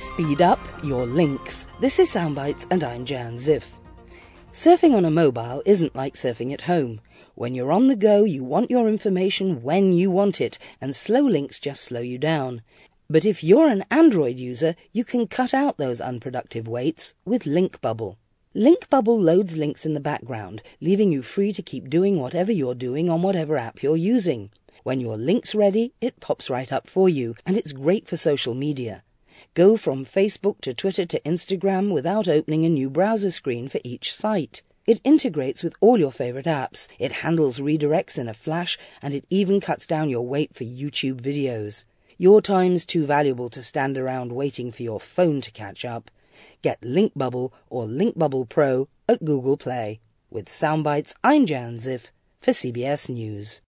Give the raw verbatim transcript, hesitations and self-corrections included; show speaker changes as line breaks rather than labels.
Speed up your links. This is Soundbites and I'm Jan Ziff. Surfing on a mobile isn't like surfing at home. When you're on the go, you want your information when you want it, and slow links just slow you down. But if you're an Android user, you can cut out those unproductive waits with LinkBubble. LinkBubble loads links in the background, leaving you free to keep doing whatever you're doing on whatever app you're using. When your link's ready, it pops right up for you, and it's great for social media. Go from Facebook to Twitter to Instagram without opening a new browser screen for each site. It integrates with all your favorite apps, it handles redirects in a flash, and it even cuts down your wait for YouTube videos. Your time's too valuable to stand around waiting for your phone to catch up. Get LinkBubble or LinkBubble Pro at Google Play. With Soundbites, I'm Jan Ziff for C B S News.